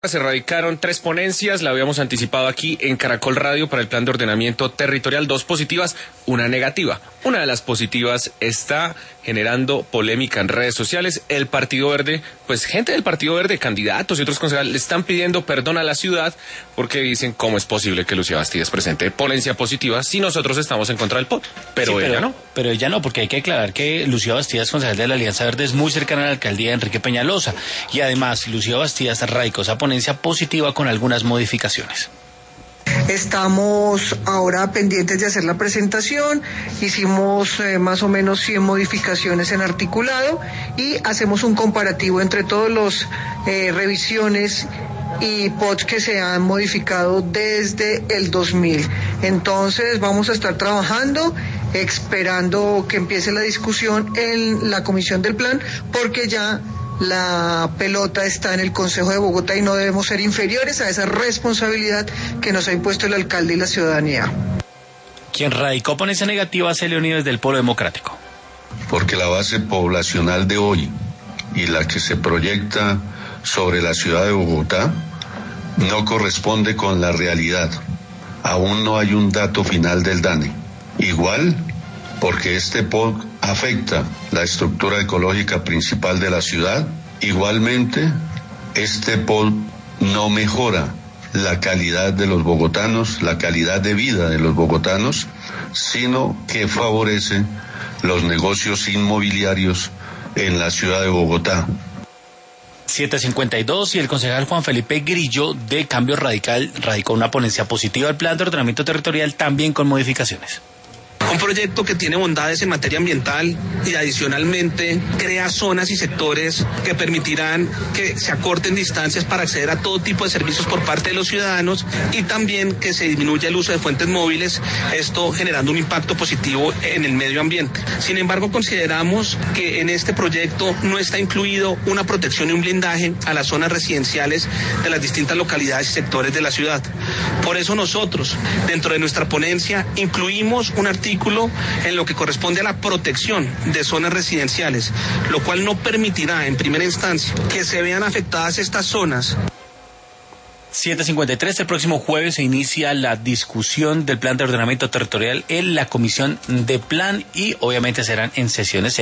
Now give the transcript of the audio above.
Se radicaron 3 ponencias, la habíamos anticipado aquí en Caracol Radio para el Plan de Ordenamiento Territorial, 2 positivas, una negativa. Una de las positivas está generando polémica en redes sociales. El Partido Verde, pues gente del Partido Verde, candidatos y otros concejales, le están pidiendo perdón a la ciudad porque dicen cómo es posible que Lucía Bastidas presente ponencia positiva si nosotros estamos en contra del POT. Pero ella no. Pero ella no, porque hay que aclarar que Lucía Bastidas, concejal de la Alianza Verde, es muy cercana a la alcaldía de Enrique Peñalosa. Y además, Lucía Bastidas radicó esa ponencia positiva con algunas modificaciones. Estamos ahora pendientes de hacer la presentación, hicimos más o menos 100 modificaciones en articulado y hacemos un comparativo entre todos los revisiones y POTs que se han modificado desde el 2000. Entonces vamos a estar trabajando, esperando que empiece la discusión en la comisión del plan, porque ya la pelota está en el Consejo de Bogotá y no debemos ser inferiores a esa responsabilidad que nos ha impuesto el alcalde y la ciudadanía. Quien radicó ponencia negativa es Leonidas del Polo Democrático. Porque la base poblacional de hoy y la que se proyecta sobre la ciudad de Bogotá no corresponde con la realidad. Aún no hay un dato final del DANE. Igual, porque este POC afecta la estructura ecológica principal de la ciudad, igualmente este POC no mejora la calidad de los bogotanos, la calidad de vida de los bogotanos, sino que favorece los negocios inmobiliarios en la ciudad de Bogotá. 7:52 y el concejal Juan Felipe Grillo de Cambio Radical radicó una ponencia positiva al Plan de Ordenamiento Territorial, también con modificaciones. Un proyecto que tiene bondades en materia ambiental y adicionalmente crea zonas y sectores que permitirán que se acorten distancias para acceder a todo tipo de servicios por parte de los ciudadanos y también que se disminuya el uso de fuentes móviles, esto generando un impacto positivo en el medio ambiente. Sin embargo, consideramos que en este proyecto no está incluido una protección y un blindaje a las zonas residenciales de las distintas localidades y sectores de la ciudad. Por eso nosotros, dentro de nuestra ponencia, incluimos un artículo en lo que corresponde a la protección de zonas residenciales, lo cual no permitirá en primera instancia que se vean afectadas estas zonas. 7:53, el próximo jueves se inicia la discusión del Plan de Ordenamiento Territorial en la Comisión de Plan y obviamente serán en sesiones